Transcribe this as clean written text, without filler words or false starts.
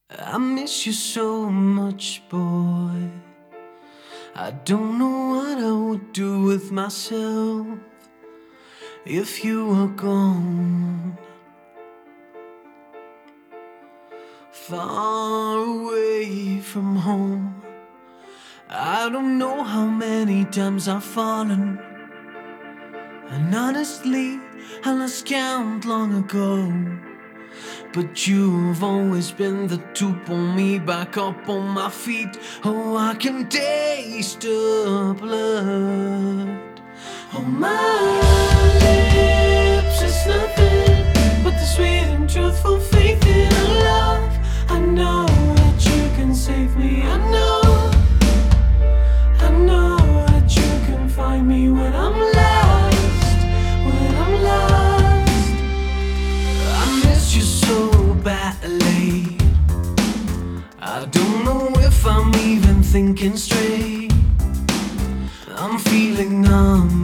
I miss you so much, boy. I don't know what I would do with myself if you were gone. Far away from home, I don't know how many times I've fallen, and honestly, I lost count long ago. But you've always been the to pull me back up on my feet. Oh, I can taste the blood on my lips. It's nothing but the sweet and truthful faith in a love. I know that you can save me. I know that you can find me when I'm lost. When I'm lost, I miss you so badly. I don't know if I'm even thinking straight. I'm feeling numb.